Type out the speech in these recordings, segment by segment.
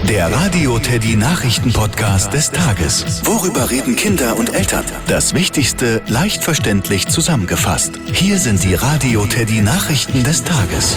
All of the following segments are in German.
Der Radio Teddy Nachrichten-Podcast des Tages. Worüber reden Kinder und Eltern? Das Wichtigste leicht verständlich zusammengefasst. Hier sind die Radio Teddy Nachrichten des Tages.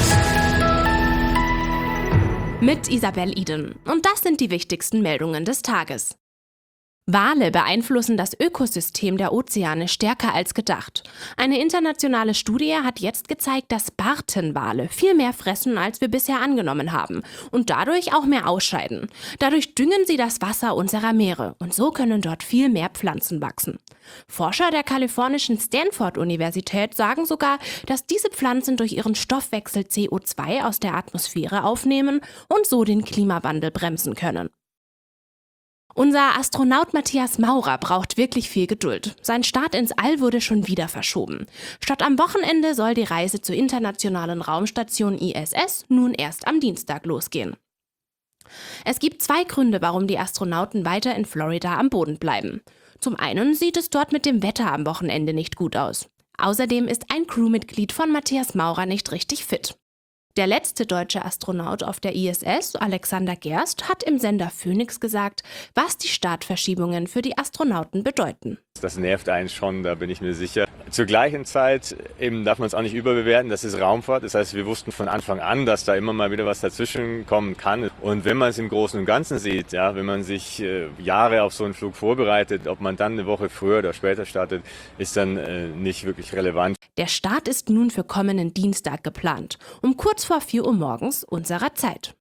Mit Isabel Iden. Und das sind die wichtigsten Meldungen des Tages. Wale beeinflussen das Ökosystem der Ozeane stärker als gedacht. Eine internationale Studie hat jetzt gezeigt, dass Bartenwale viel mehr fressen, als wir bisher angenommen haben und dadurch auch mehr ausscheiden. Dadurch düngen sie das Wasser unserer Meere und so können dort viel mehr Pflanzen wachsen. Forscher der kalifornischen Stanford-Universität sagen sogar, dass diese Pflanzen durch ihren Stoffwechsel CO2 aus der Atmosphäre aufnehmen und so den Klimawandel bremsen können. Unser Astronaut Matthias Maurer braucht wirklich viel Geduld. Sein Start ins All wurde schon wieder verschoben. Statt am Wochenende soll die Reise zur internationalen Raumstation ISS nun erst am Dienstag losgehen. Es gibt 2 Gründe, warum die Astronauten weiter in Florida am Boden bleiben. Zum einen sieht es dort mit dem Wetter am Wochenende nicht gut aus. Außerdem ist ein Crewmitglied von Matthias Maurer nicht richtig fit. Der letzte deutsche Astronaut auf der ISS, Alexander Gerst, hat im Sender Phoenix gesagt, was die Startverschiebungen für die Astronauten bedeuten. Das nervt einen schon, da bin ich mir sicher. Zur gleichen Zeit eben darf man es auch nicht überbewerten, das ist Raumfahrt. Das heißt, wir wussten von Anfang an, dass da immer mal wieder was dazwischen kommen kann. Und wenn man es im Großen und Ganzen sieht, ja, wenn man sich Jahre auf so einen Flug vorbereitet, ob man dann eine Woche früher oder später startet, ist dann nicht wirklich relevant. Der Start ist nun für kommenden Dienstag geplant, um kurz vor 4 Uhr morgens unserer Zeit.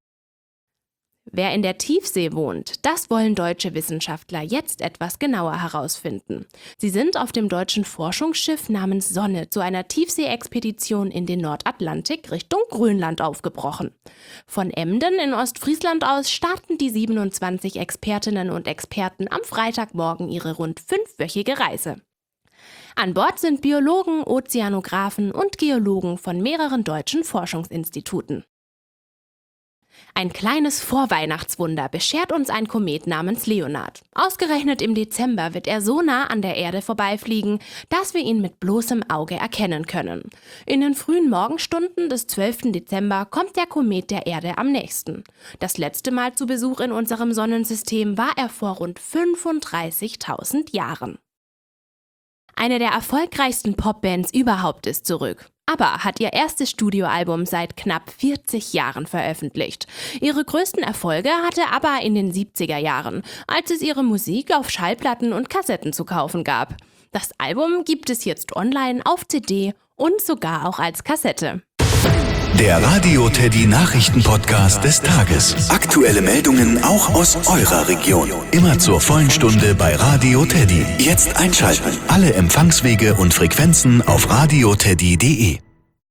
Wer in der Tiefsee wohnt, das wollen deutsche Wissenschaftler jetzt etwas genauer herausfinden. Sie sind auf dem deutschen Forschungsschiff namens Sonne zu einer Tiefsee-Expedition in den Nordatlantik Richtung Grönland aufgebrochen. Von Emden in Ostfriesland aus starten die 27 Expertinnen und Experten am Freitagmorgen ihre rund 5-wöchige Reise. An Bord sind Biologen, Ozeanographen und Geologen von mehreren deutschen Forschungsinstituten. Ein kleines Vorweihnachtswunder beschert uns ein Komet namens Leonard. Ausgerechnet im Dezember wird er so nah an der Erde vorbeifliegen, dass wir ihn mit bloßem Auge erkennen können. In den frühen Morgenstunden des 12. Dezember kommt der Komet der Erde am nächsten. Das letzte Mal zu Besuch in unserem Sonnensystem war er vor rund 35.000 Jahren. Eine der erfolgreichsten Popbands überhaupt ist zurück. ABBA hat ihr erstes Studioalbum seit knapp 40 Jahren veröffentlicht. Ihre größten Erfolge hatte ABBA in den 70er Jahren, als es ihre Musik auf Schallplatten und Kassetten zu kaufen gab. Das Album gibt es jetzt online auf CD und sogar auch als Kassette. Der Radio Teddy Nachrichten-Podcast des Tages. Aktuelle Meldungen auch aus eurer Region. Immer zur vollen Stunde bei Radio Teddy. Jetzt einschalten. Alle Empfangswege und Frequenzen auf radioteddy.de.